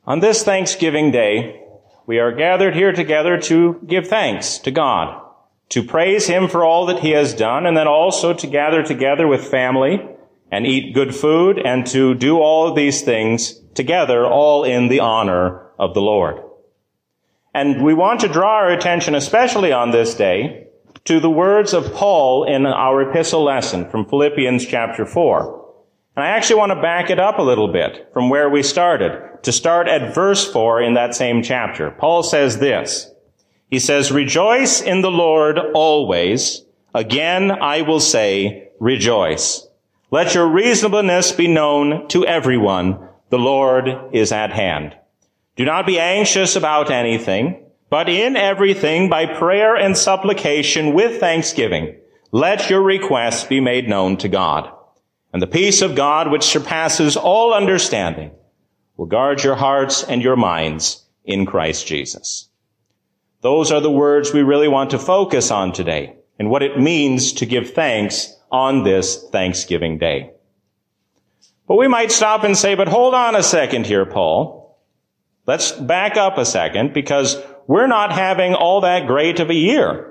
On this Thanksgiving Day, we are gathered here together to give thanks to God, to praise Him for all that He has done, and then also to gather together with family and eat good food and to do all of these things together, all in the honor of the Lord. And we want to draw our attention, especially on this day, to the words of Paul in our epistle lesson from Philippians chapter 4. And I actually want to back it up a little bit from where we started, to start at verse 4 in that same chapter. Paul says this. He says, "Rejoice in the Lord always. Again, I will say, rejoice. Let your reasonableness be known to everyone. The Lord is at hand. Do not be anxious about anything, but in everything by prayer and supplication with thanksgiving, let your requests be made known to God. And the peace of God, which surpasses all understanding, will guard your hearts and your minds in Christ Jesus." Those are the words we really want to focus on today and what it means to give thanks on this Thanksgiving Day. But we might stop and say, but hold on a second here, Paul. Let's back up a second, because we're not having all that great of a year.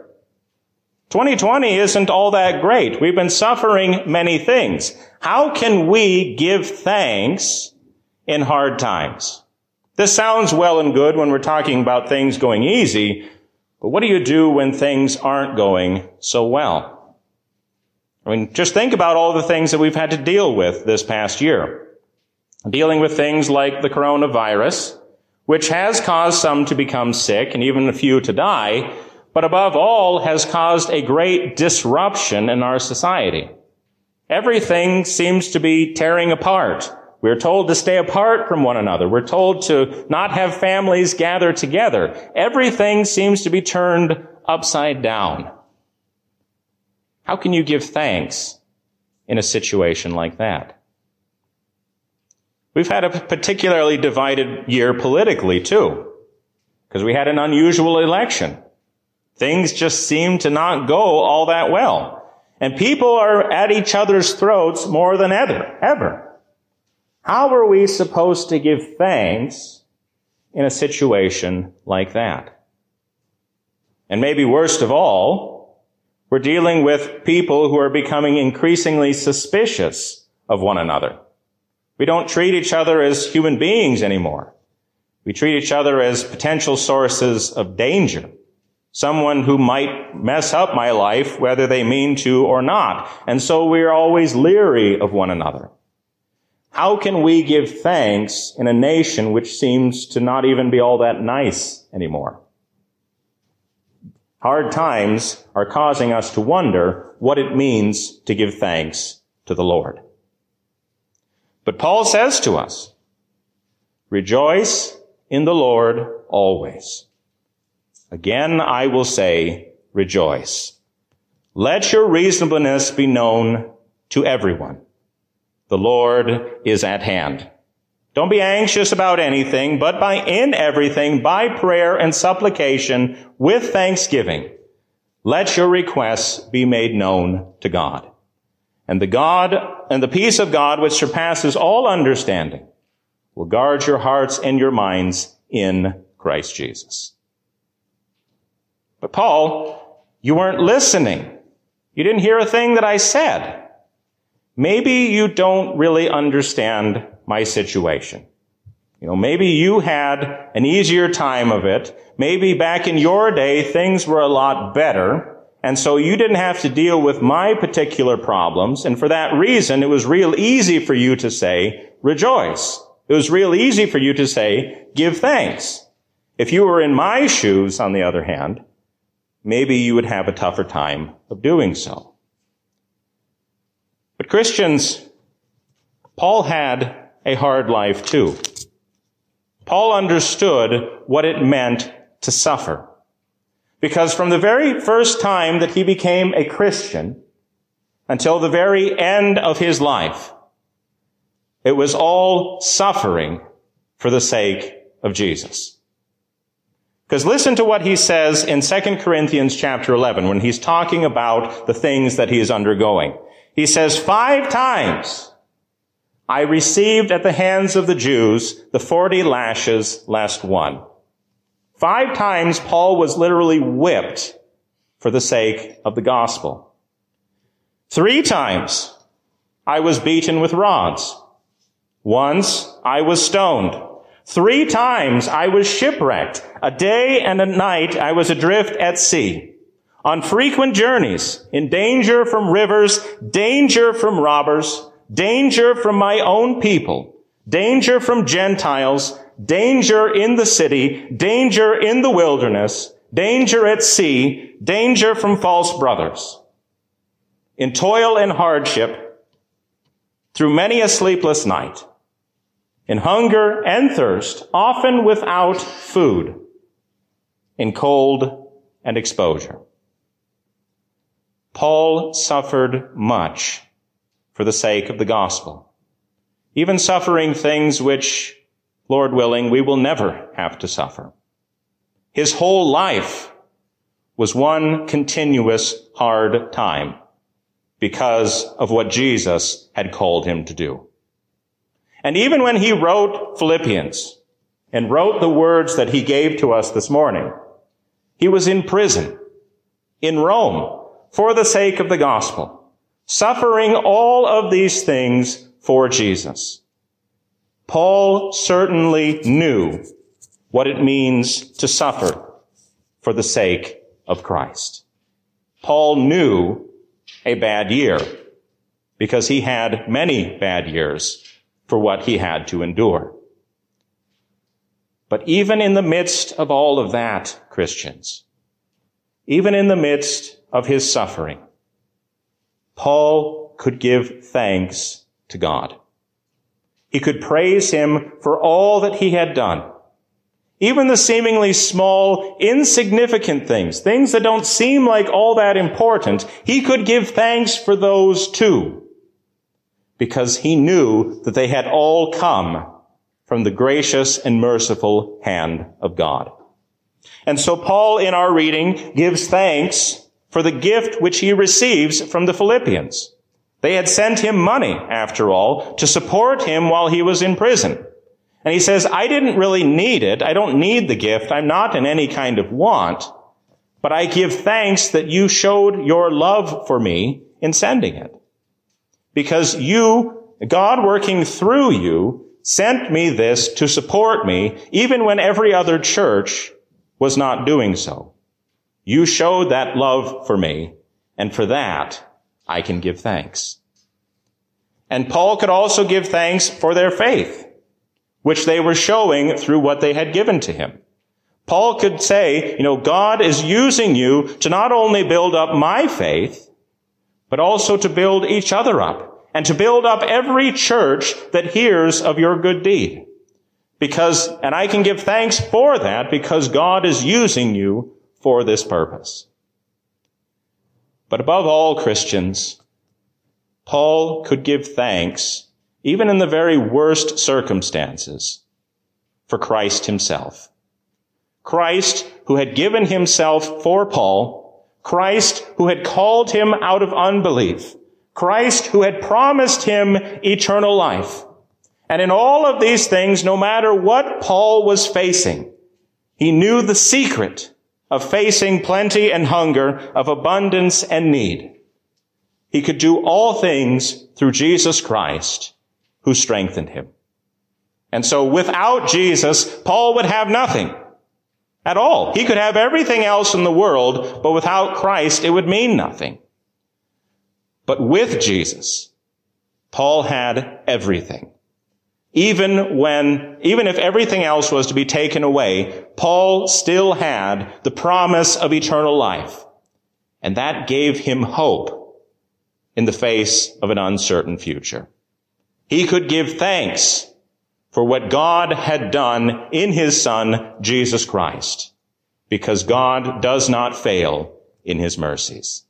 2020 isn't all that great. We've been suffering many things. How can we give thanks in hard times? This sounds well and good when we're talking about things going easy, but what do you do when things aren't going so well? I mean, just think about all the things that we've had to deal with this past year. Dealing with things like the coronavirus, which has caused some to become sick and even a few to die, but above all has caused a great disruption in our society. Everything seems to be tearing apart. We're told to stay apart from one another. We're told to not have families gather together. Everything seems to be turned upside down. How can you give thanks in a situation like that? We've had a particularly divided year politically, too, because we had an unusual election. Things just seem to not go all that well. And people are at each other's throats more than ever. How are we supposed to give thanks in a situation like that? And maybe worst of all, we're dealing with people who are becoming increasingly suspicious of one another. We don't treat each other as human beings anymore. We treat each other as potential sources of danger. Someone who might mess up my life, whether they mean to or not. And so we're always leery of one another. How can we give thanks in a nation which seems to not even be all that nice anymore? Hard times are causing us to wonder what it means to give thanks to the Lord. But Paul says to us, "Rejoice in the Lord always. Again, I will say, rejoice. Let your reasonableness be known to everyone. The Lord is at hand. Don't be anxious about anything, but in everything, by prayer and supplication, with thanksgiving, let your requests be made known to God. And the peace of God, which surpasses all understanding, will guard your hearts and your minds in Christ Jesus." But Paul, you weren't listening. You didn't hear a thing that I said. Maybe you don't really understand my situation. Maybe you had an easier time of it. Maybe back in your day, things were a lot better. And so you didn't have to deal with my particular problems. And for that reason, it was real easy for you to say, rejoice. It was real easy for you to say, give thanks. If you were in my shoes, on the other hand, maybe you would have a tougher time of doing so. But Christians, Paul had a hard life too. Paul understood what it meant to suffer. Because from the very first time that he became a Christian until the very end of his life, it was all suffering for the sake of Jesus. Because listen to what he says in 2 Corinthians chapter 11 when he's talking about the things that he is undergoing. He says, 5 times I received at the hands of the Jews the 40 lashes lest one. 5 times Paul was literally whipped for the sake of the gospel. 3 times I was beaten with rods. Once I was stoned. 3 times I was shipwrecked. A day and a night I was adrift at sea, on frequent journeys, in danger from rivers, danger from robbers, danger from my own people, danger from Gentiles, danger in the city, danger in the wilderness, danger at sea, danger from false brothers. In toil and hardship, through many a sleepless night, in hunger and thirst, often without food, in cold and exposure. Paul suffered much for the sake of the gospel, even suffering things which, Lord willing, we will never have to suffer. His whole life was one continuous hard time because of what Jesus had called him to do. And even when he wrote Philippians and wrote the words that he gave to us this morning, he was in prison in Rome for the sake of the gospel, suffering all of these things for Jesus. Paul certainly knew what it means to suffer for the sake of Christ. Paul knew a bad year because he had many bad years for what he had to endure. But even in the midst of all of that, Christians, even in the midst of his suffering, Paul could give thanks to God. He could praise him for all that he had done. Even the seemingly small, insignificant things that don't seem like all that important, he could give thanks for those too, because he knew that they had all come from the gracious and merciful hand of God. And so Paul, in our reading, gives thanks for the gift which he receives from the Philippians. They had sent him money, after all, to support him while he was in prison. And he says, I didn't really need it. I don't need the gift. I'm not in any kind of want. But I give thanks that you showed your love for me in sending it. Because you, God working through you, sent me this to support me, even when every other church was not doing so. You showed that love for me, and for that, I can give thanks. And Paul could also give thanks for their faith, which they were showing through what they had given to him. Paul could say, God is using you to not only build up my faith, but also to build each other up, and to build up every church that hears of your good deed. And I can give thanks for that because God is using you for this purpose. But above all, Christians, Paul could give thanks, even in the very worst circumstances, for Christ himself. Christ, who had given himself for Paul, Christ, who had called him out of unbelief, Christ, who had promised him eternal life. And in all of these things, no matter what Paul was facing, he knew the secret of facing plenty and hunger, of abundance and need. He could do all things through Jesus Christ, who strengthened him. And so without Jesus, Paul would have nothing at all. He could have everything else in the world, but without Christ, it would mean nothing. But with Jesus, Paul had everything. Even if everything else was to be taken away, Paul still had the promise of eternal life. And that gave him hope in the face of an uncertain future. He could give thanks for what God had done in his Son, Jesus Christ, because God does not fail in his mercies.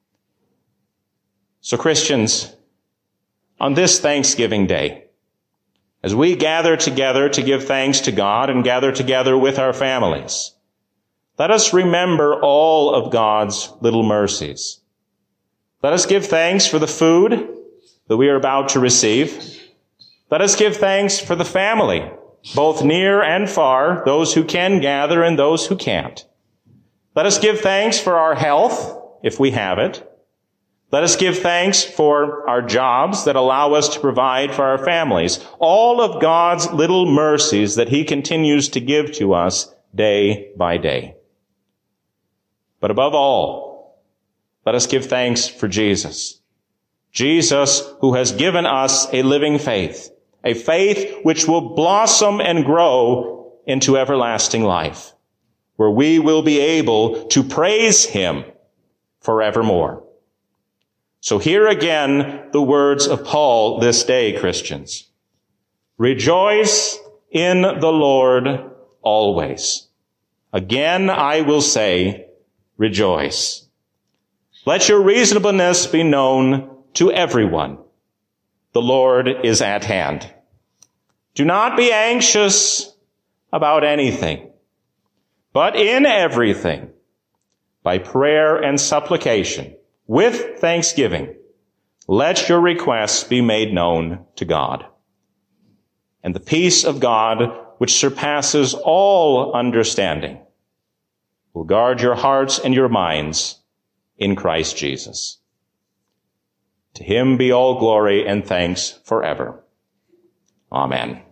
So Christians, on this Thanksgiving Day, as we gather together to give thanks to God and gather together with our families, let us remember all of God's little mercies. Let us give thanks for the food that we are about to receive. Let us give thanks for the family, both near and far, those who can gather and those who can't. Let us give thanks for our health, if we have it. Let us give thanks for our jobs that allow us to provide for our families. All of God's little mercies that he continues to give to us day by day. But above all, let us give thanks for Jesus. Jesus, who has given us a living faith, a faith which will blossom and grow into everlasting life, where we will be able to praise him forevermore. So hear again the words of Paul this day, Christians. Rejoice in the Lord always. Again, I will say, rejoice. Let your reasonableness be known to everyone. The Lord is at hand. Do not be anxious about anything, but in everything, by prayer and supplication, with thanksgiving, let your requests be made known to God. And the peace of God, which surpasses all understanding, will guard your hearts and your minds in Christ Jesus. To him be all glory and thanks forever. Amen.